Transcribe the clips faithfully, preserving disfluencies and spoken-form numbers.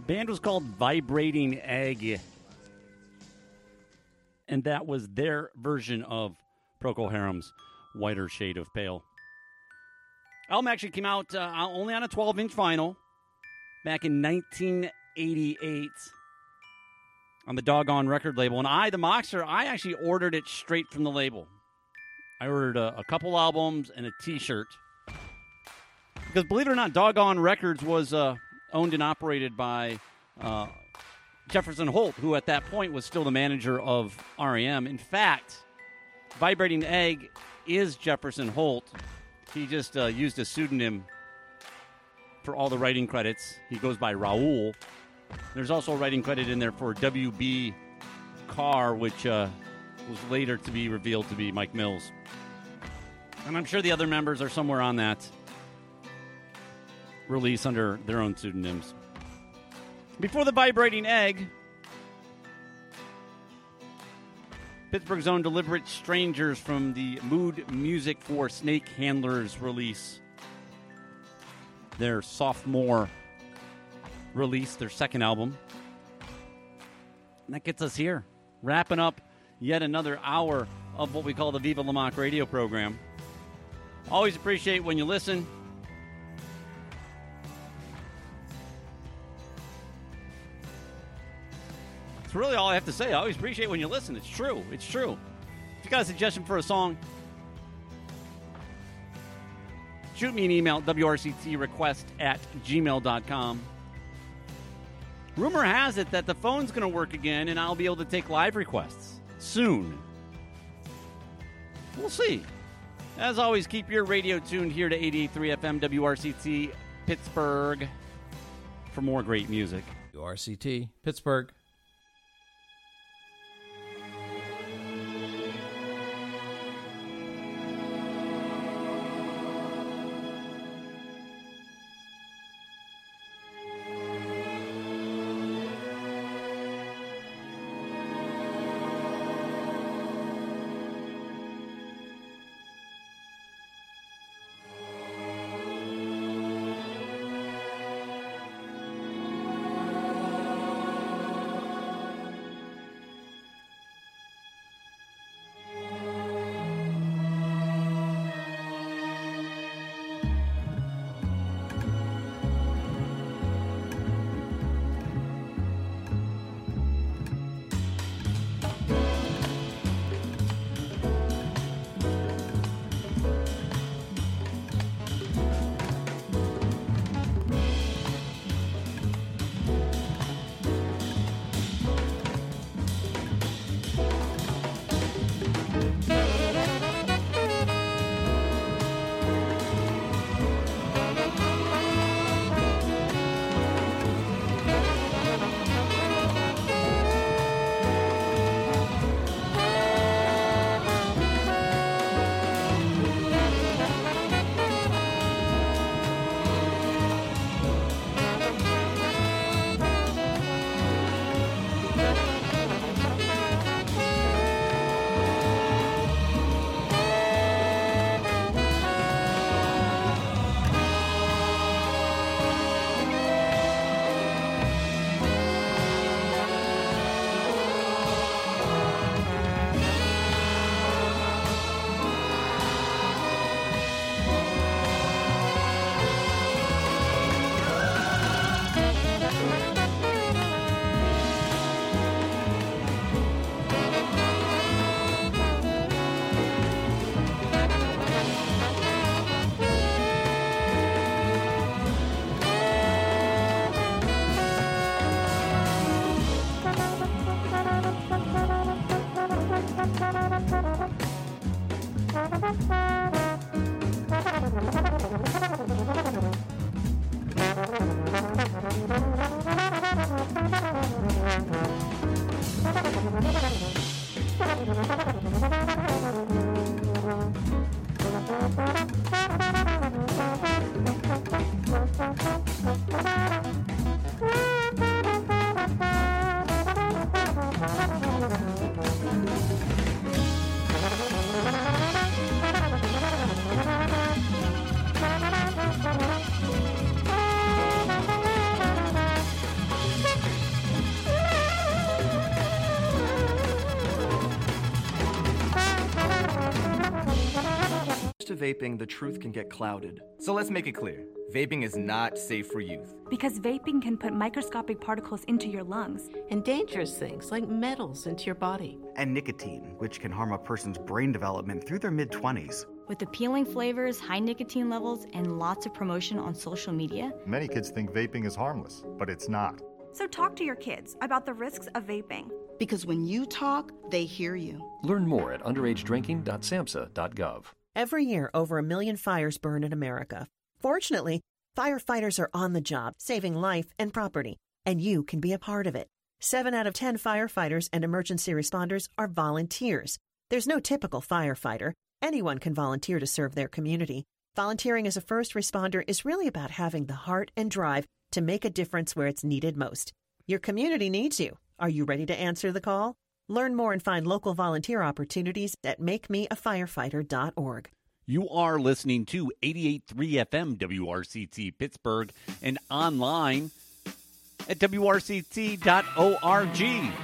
band was called Vibrating Egg, and that was their version of Procol Harum's Whiter Shade of Pale. Album actually came out uh, only on a twelve-inch vinyl back in nineteen eighty-eight on the Doggone record label. And I, the Moxer, I actually ordered it straight from the label. I ordered a, a couple albums and a T-shirt. Because believe it or not, Doggone Records was uh, owned and operated by uh, Jefferson Holt, who at that point was still the manager of R E M. In fact, Vibrating Egg is Jefferson Holt. He just uh, used a pseudonym for all the writing credits. He goes by Raul. There's also a writing credit in there for W B Carr, which uh, was later to be revealed to be Mike Mills. And I'm sure the other members are somewhere on that release under their own pseudonyms. Before the Vibrating Egg, Pittsburgh's own Deliberate Strangers from the Mood Music for Snake Handlers release. Their sophomore release, their second album. And that gets us here, wrapping up yet another hour of what we call the Viva La Mock radio program. Always appreciate when you listen. That's really all I have to say. I always appreciate when you listen. It's true. It's true. If you got a suggestion for a song, shoot me an email, W R C T request at gmail dot com. Rumor has it that the phone's going to work again, and I'll be able to take live requests soon. We'll see. As always, keep your radio tuned here to eighty-eight point three F M W R C T Pittsburgh for more great music. W R C T Pittsburgh. vaping, the truth can get clouded. So let's make it clear. Vaping is not safe for youth. Because vaping can put microscopic particles into your lungs. And dangerous things like metals into your body. And nicotine, which can harm a person's brain development through their mid-twenties. With appealing flavors, high nicotine levels, and lots of promotion on social media. Many kids think vaping is harmless, but it's not. So talk to your kids about the risks of vaping. Because when you talk, they hear you. Learn more at underage drinking dot samhsa dot gov. Every year, over a million fires burn in America. Fortunately, firefighters are on the job, saving life and property, and you can be a part of it. Seven out of ten firefighters and emergency responders are volunteers. There's no typical firefighter. Anyone can volunteer to serve their community. Volunteering as a first responder is really about having the heart and drive to make a difference where it's needed most. Your community needs you. Are you ready to answer the call? Learn more and find local volunteer opportunities at make me a firefighter dot org. You are listening to eighty-eight point three F M W R C T Pittsburgh and online at W R C T dot org.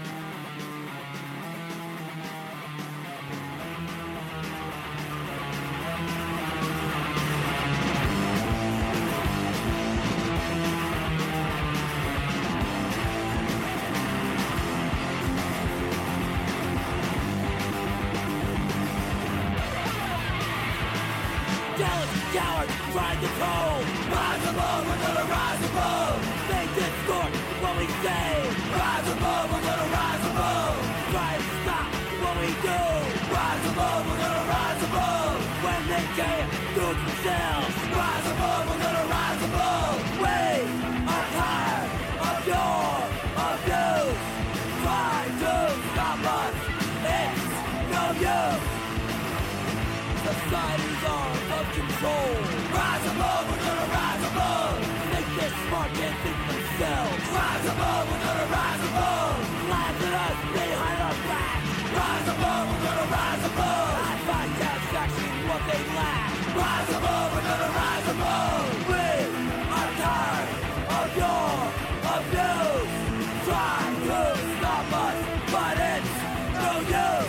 Coward, ride the cold. Rise above, we're gonna rise above. They distort what we say. Rise above, we're gonna rise above. Try to stop what we do. Rise above, we're gonna rise above. When they can't do it themselves. Rise above, we're gonna rise above. We are tired of your abuse. Try to stop us. It's no use. Society's arm of control. Rise above, we're gonna rise above. Think they're smart, can't think themselves. Rise above, we're gonna rise above. Laugh at us behind our back. Rise above, we're gonna rise above. I find satisfaction in what they lack. Rise above, we're gonna rise above. We are tired of your abuse. Try to stop us, but it's no use.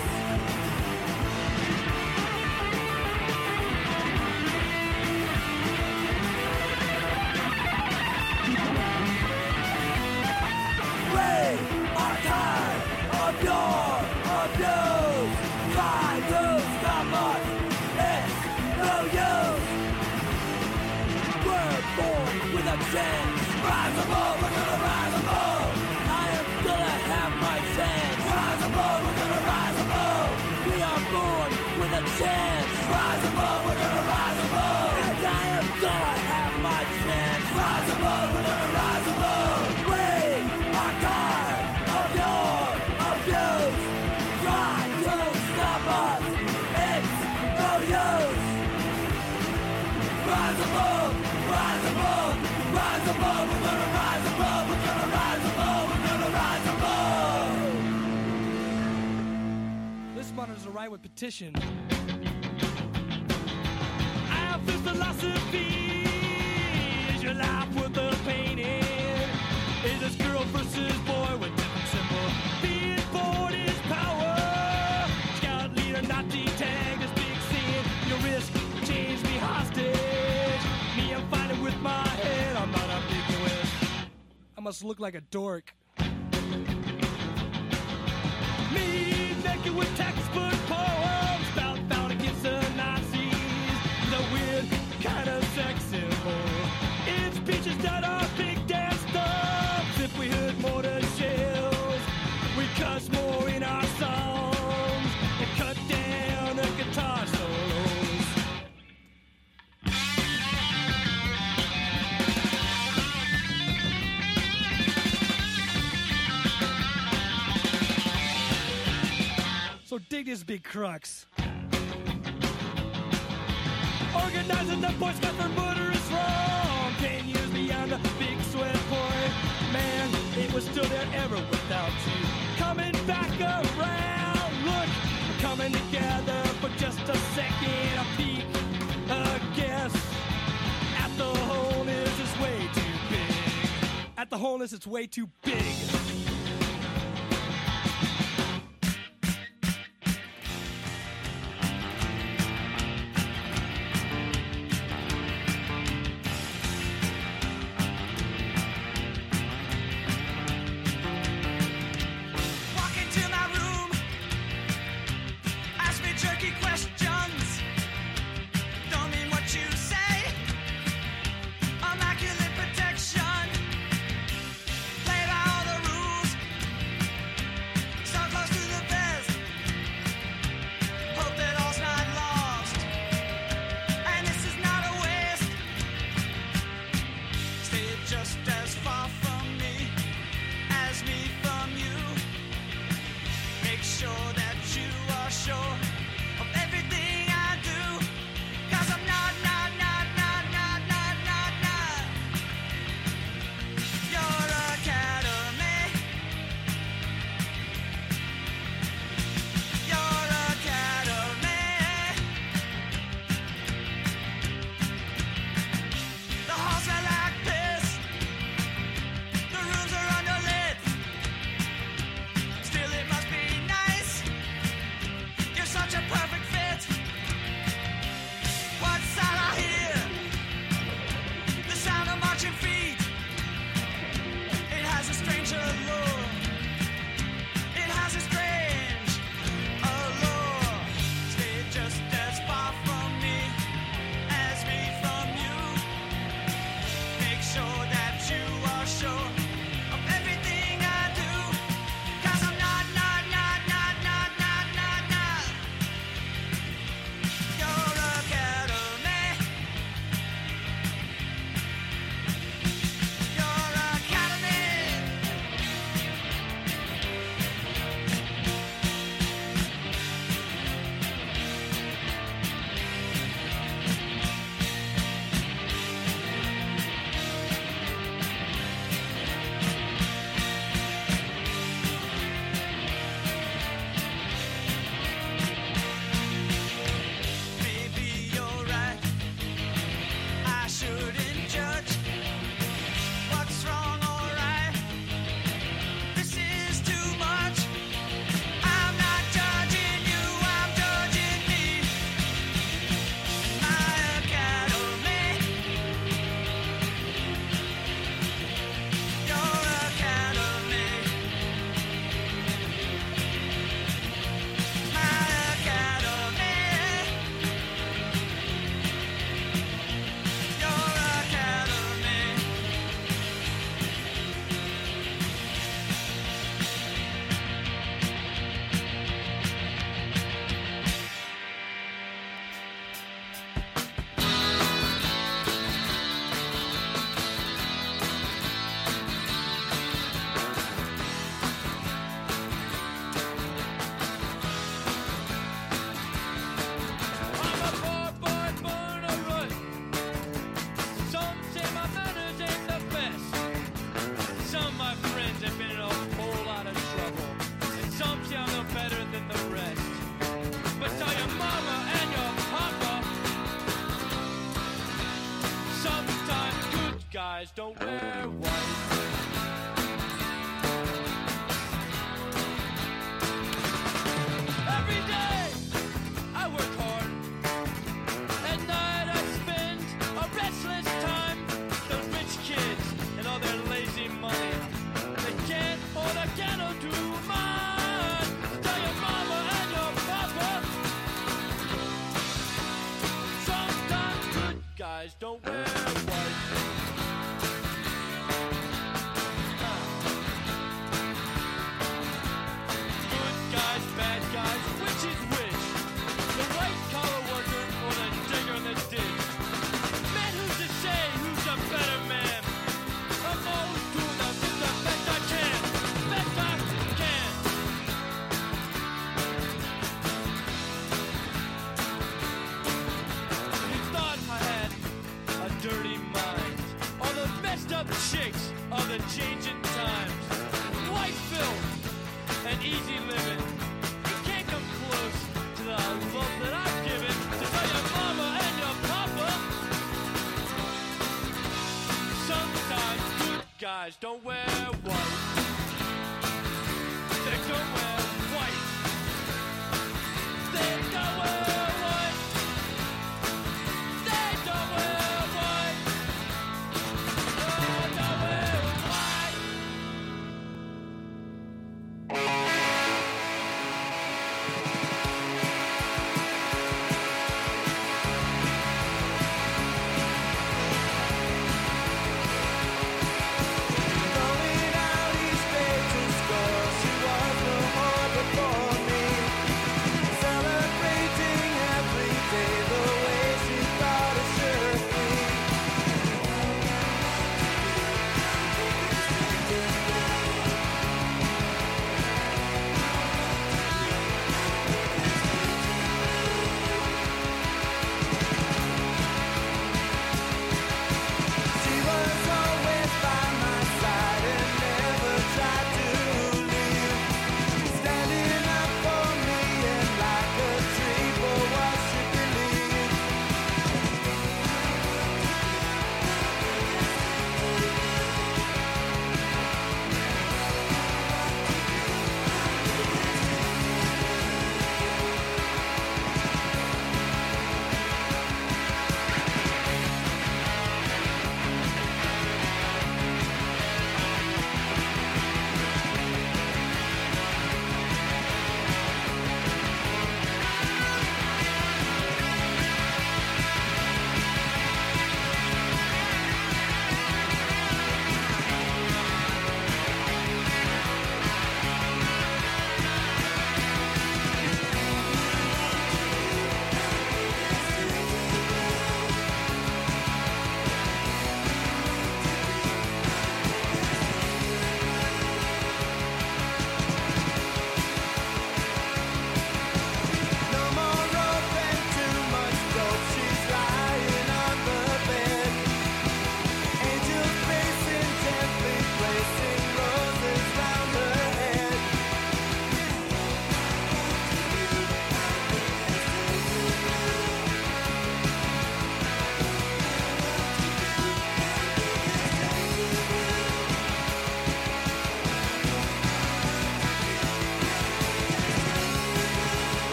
Are tired of your abuse. Try to stop us. It's no use. We're born with a chance. Rise above, we're gonna rise above. I am gonna have my chance. Rise above, we're gonna rise above. We are born with a chance. Rise above, we're gonna rise above. And I am gonna have my chance. Rise above, we're gonna rise above. We are tired of your abuse. Try to stop us. It's no use. Rise above, rise above, rise above. We're gonna rise above. We're gonna rise above. We're gonna rise above. This monitor's a right with petition. I have this philosophy. Is your life worth the painting? Is this girl versus boy with different symbol? Being born is power. Scout leader, Nazi tag, this big sin. Your risk, change me hostage. Me, I'm fighting with my head. I'm not ambiguous. I must look like a dork. Me, naked with textbook poems. About found against the Nazis. The weird kind of sex symbol. It's bitches that are big damn stuff. If we heard mortar shells, we cuss more in our songs and cut down the guitar solos. So dig this big crux. Organizing the Boy Scouts for murderous wrong. Ten years beyond the big sweat point. Man, it was still there ever without you. Coming back around. Look, we're coming together for just a second. A peek, a guess. At the wholeness, it's way too big. At the wholeness, it's way too big. guys don't wear white. Every day I work hard. At night I spend a restless time. Those rich kids and all their lazy money. They can't hold a candle to mine. Tell your mama and your papa. Sometimes good guys don't wear white. Good guys, bad guys, which is which? The white collar worker or the digger in the ditch? Man, who's to say who's a better man? I'm always doing the, the best I can. Best I can. You thought I had a dirty mind. All the messed up chicks of the changing times. White filth and easy living. You can't come close to the love that I've given to tell your mama and your papa. Sometimes good guys don't wear white. They don't wear white. They don't wear white. They don't wear white. They don't wear white. Going out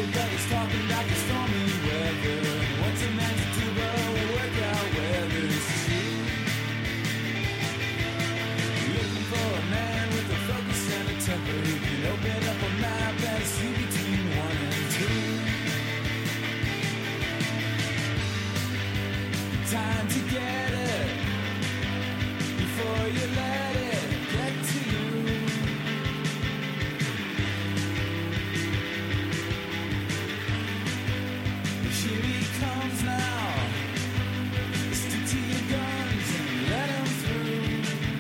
Everybody's talking about the stormy weather. What's a man to do but work out whether it's true? Looking for a man with a focus and a temper who can open up a map and see between one and two. Time to get it before you let it get to you. Here he comes now. Stick to your guns and let him through.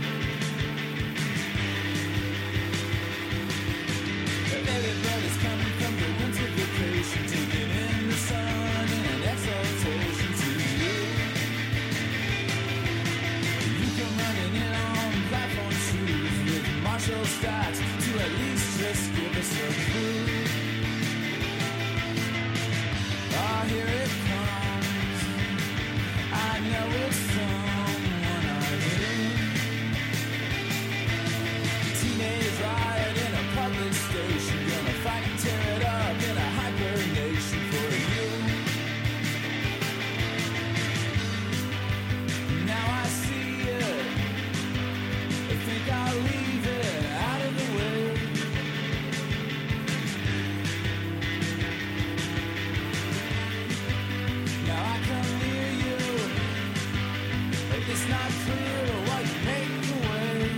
Everybody's coming from the winter vacation, taking in the sun and an exaltation to you. You come running in on platform shoes with Marshall stacks to at least just give us a clue. Oh, here it comes. I know it's someone I knew. Teenage riot in a public station, gonna fight and tear it up in a hyper nation for you. Now I see it. I think I'll leave it out of the way. Now I come near you. It's not clear why you make your way.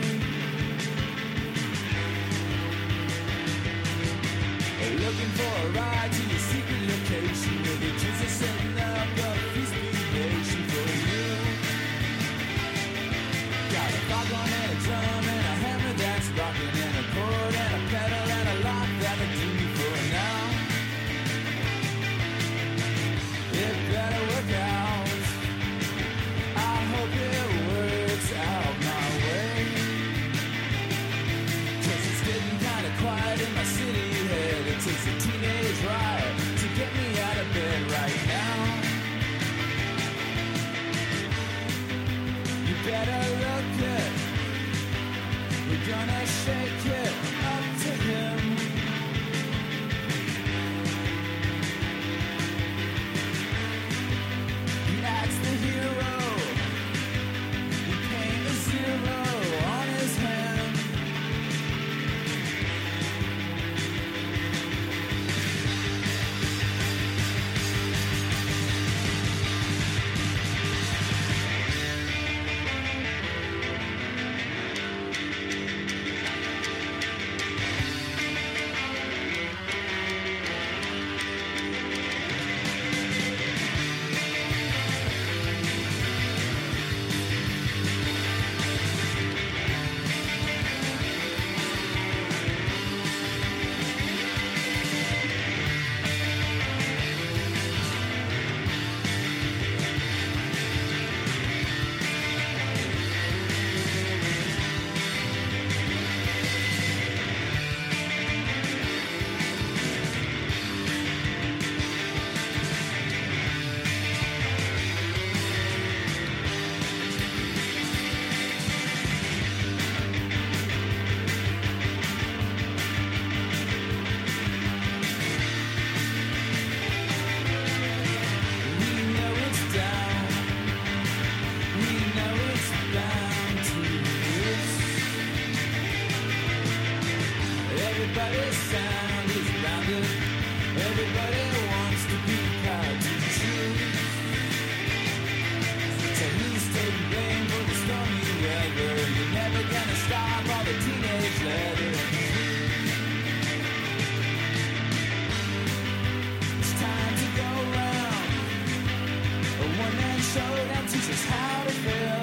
Looking for a ride to your secret location where the Jews are setting up a feast nation for you. Got a foghorn and a drum and a hammer that's rocking and a chord and a pedal and a lock that'll do me for now. It better work out. I hope it works out my way. 'Cause it's getting kinda quiet in my city head. It takes a teenage riot to get me out of bed right now. You better look it. We're gonna shake it up to him. He acts the hero. We paint a zero on his hand. Everybody's sound is rounded. Everybody wants to be proud to choose. So who's taking blame for the stormy weather? You're never gonna stop all the teenage letters. It's time to go round. A one-man showdown teaches how to feel.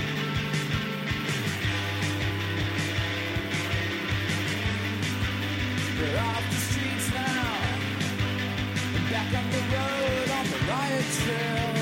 They're off the streets now, and back on the road on the riot trail.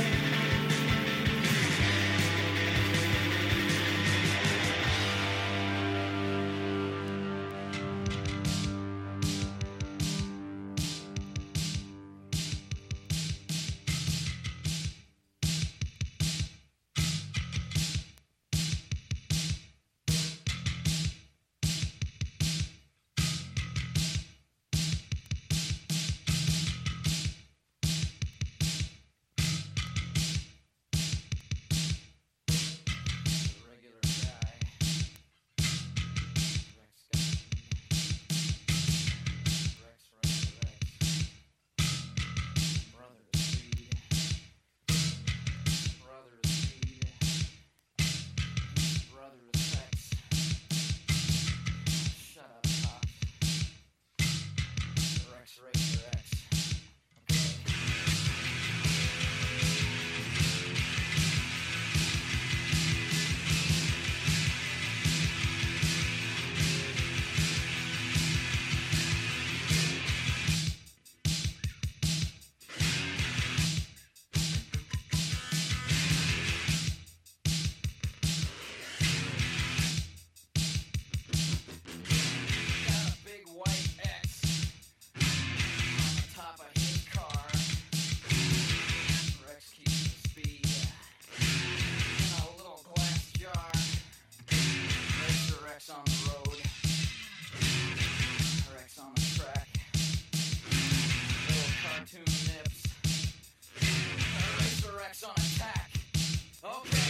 Mike's on attack. Okay.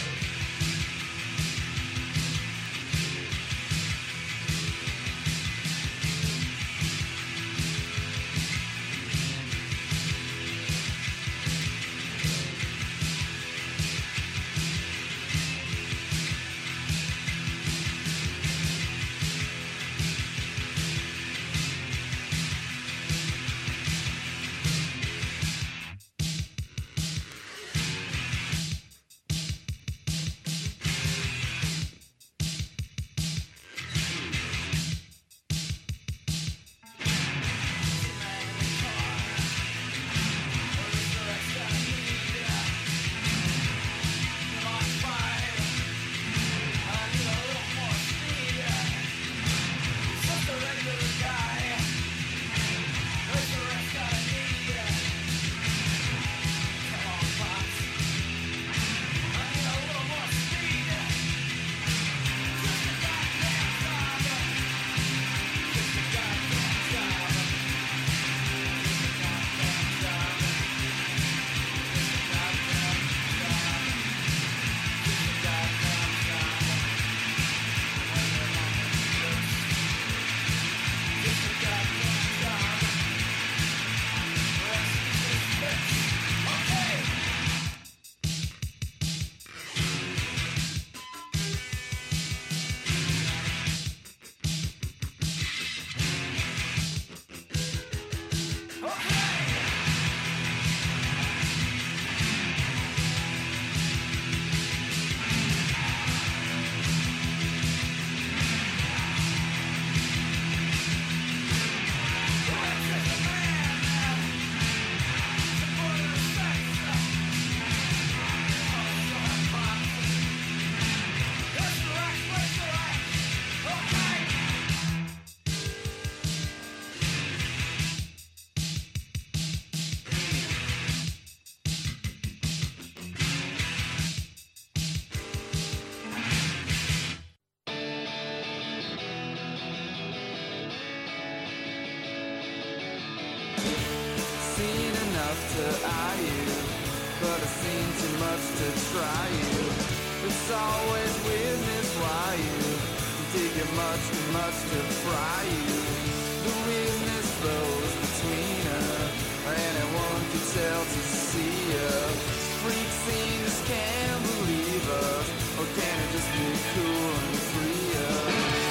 to eye you, but I've seen too much to try you. It's always weirdness why you dig it much too much to fry you. The weirdness flows between us, anyone can tell to see us. Freak scene just can't believe us, or can it just be cool and free us?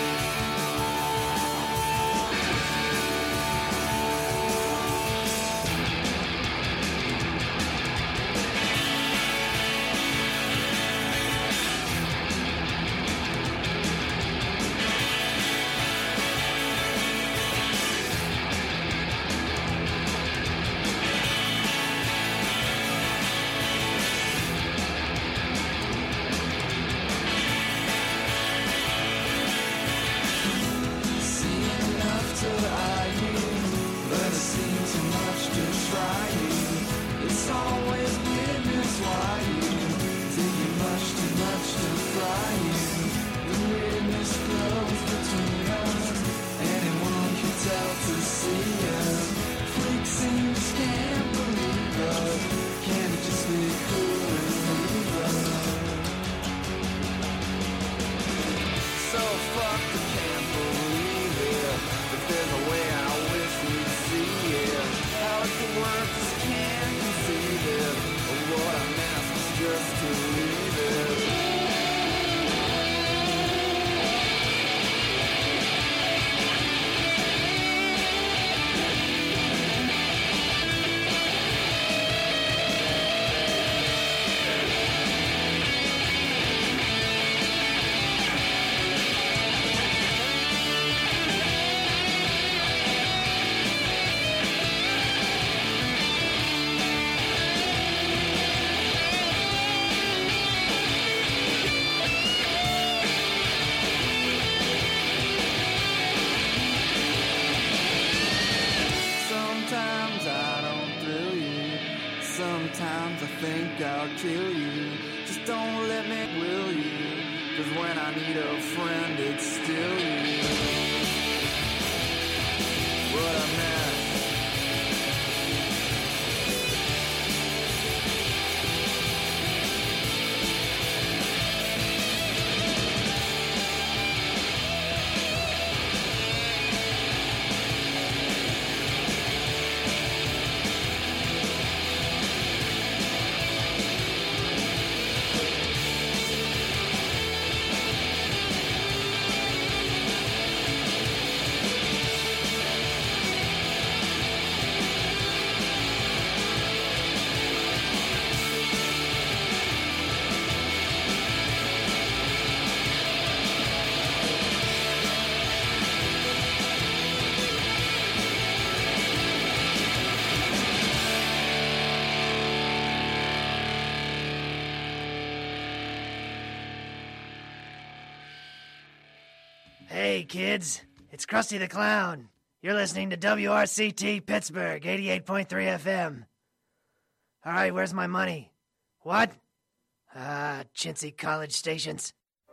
Sometimes I think I'll kill you. Just don't let me, will you? 'Cause when I need a friend, it's still you. What a mess. Hey, kids. It's Krusty the Clown. You're listening to W R C T Pittsburgh, eighty-eight point three F M. All right, where's my money? What? Ah, chintzy college stations.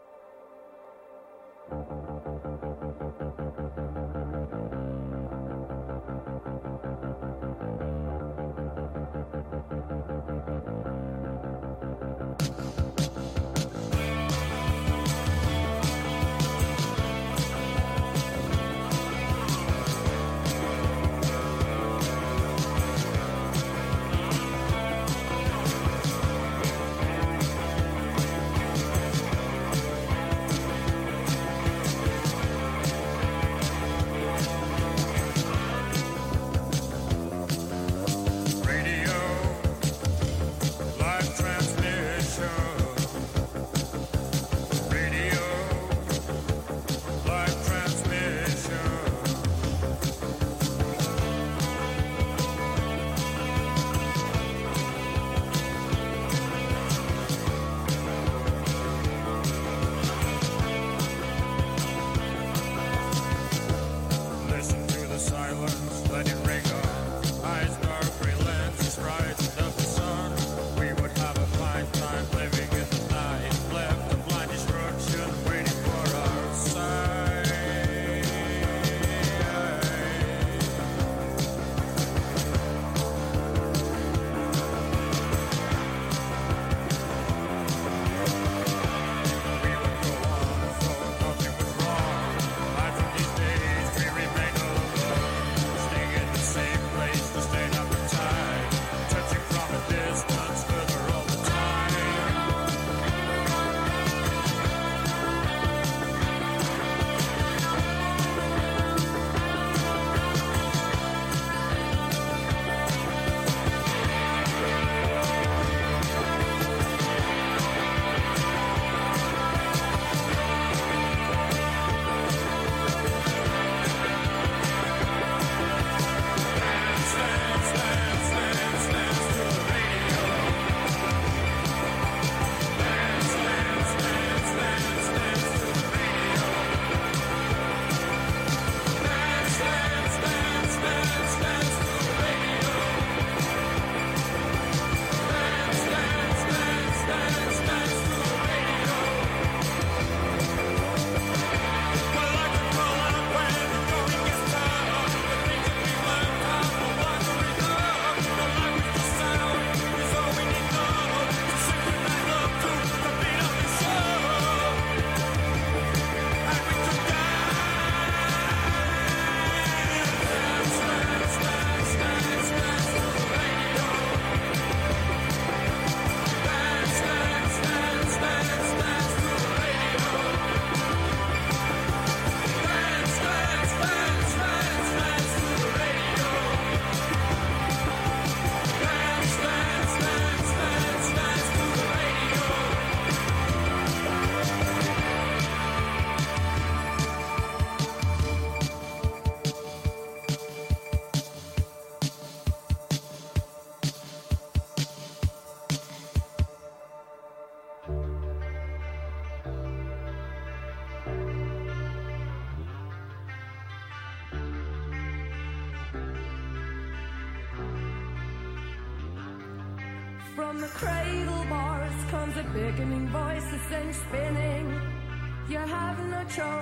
From the cradle bars comes a beckoning voice that sends spinning. You have no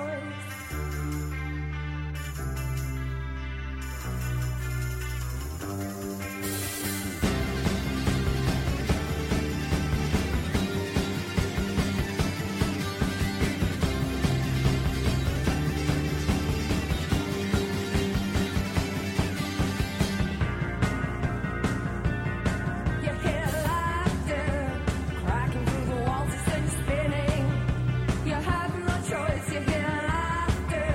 choice. Choice, you hear laughter.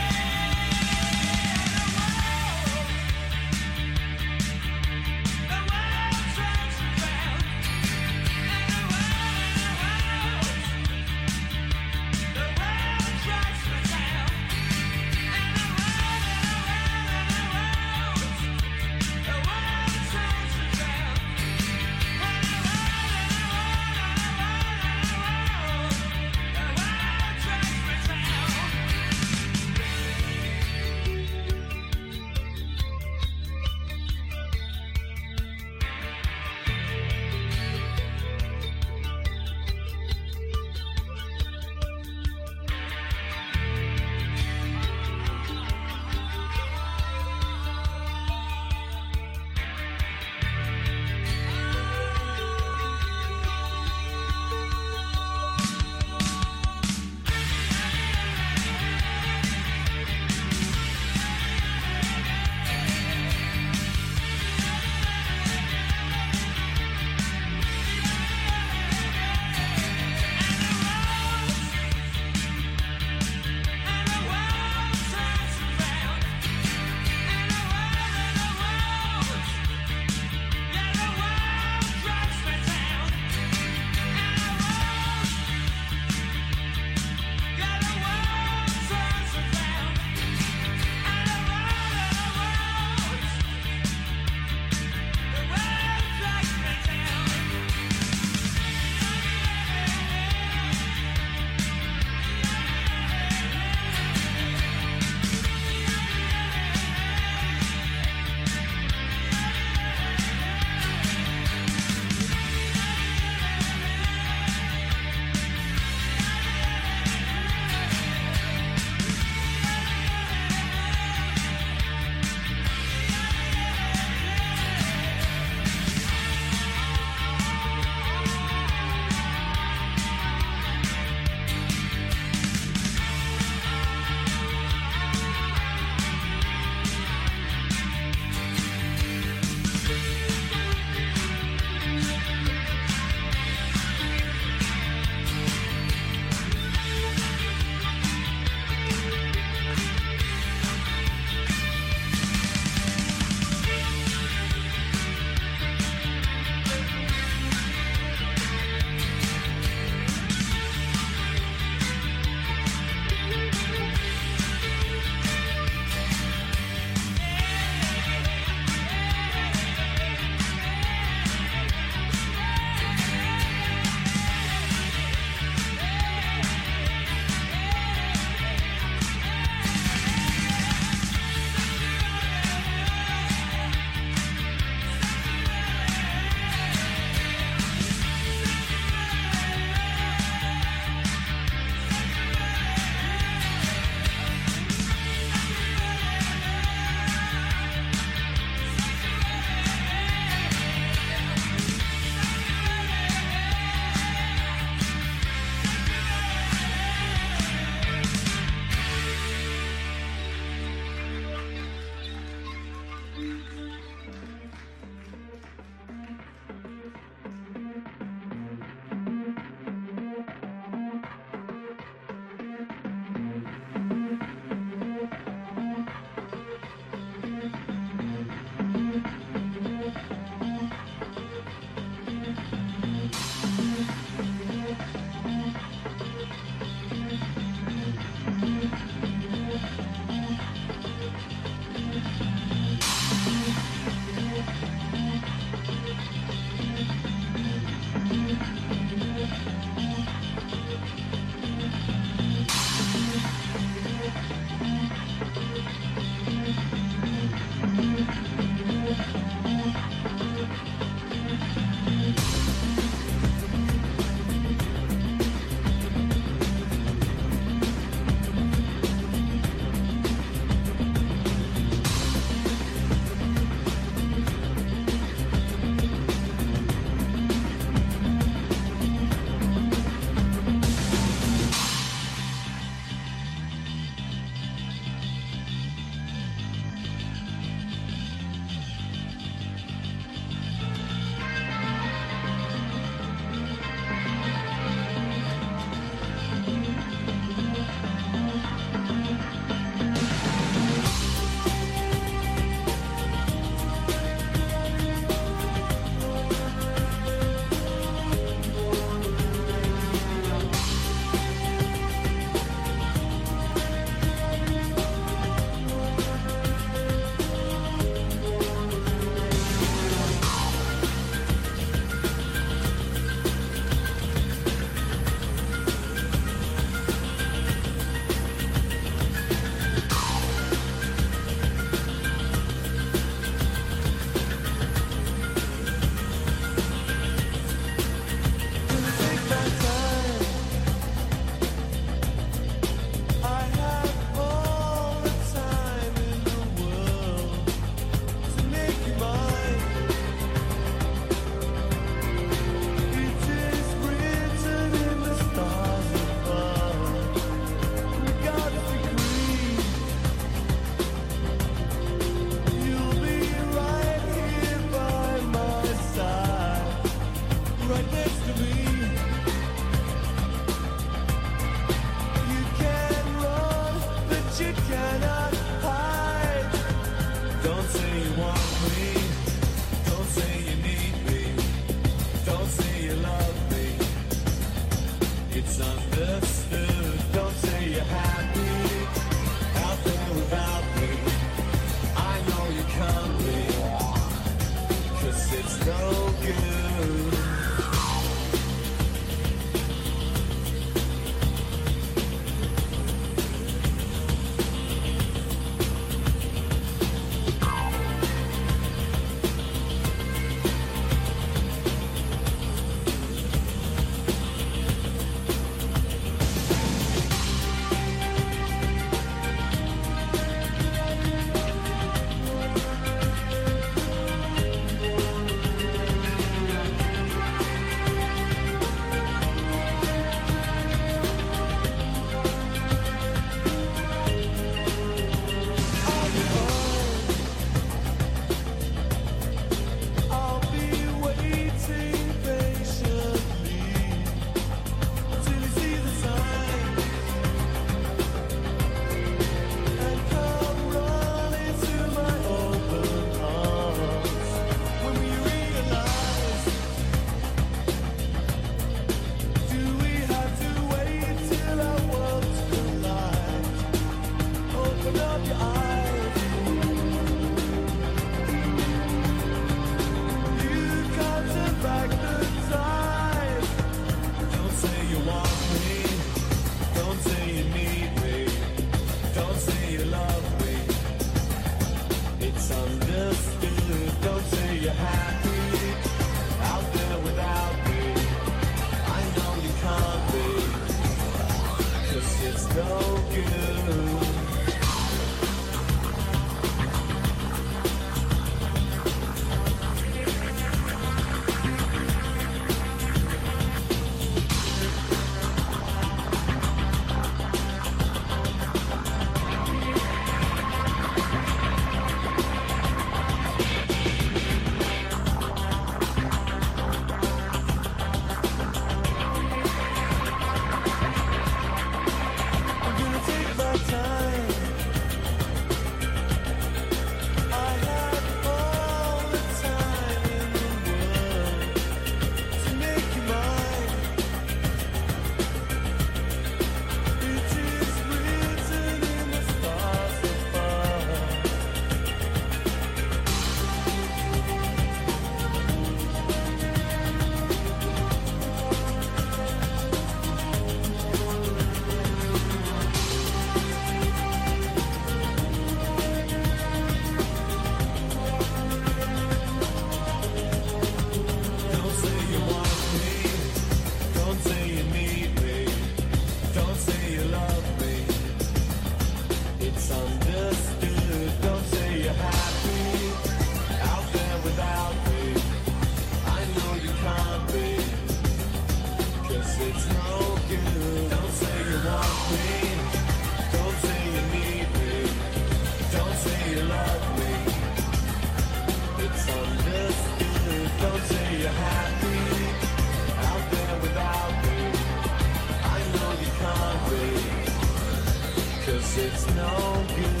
you love me. It's understood. Don't say you're happy out there without me. I know you can't be, 'cause it's no good.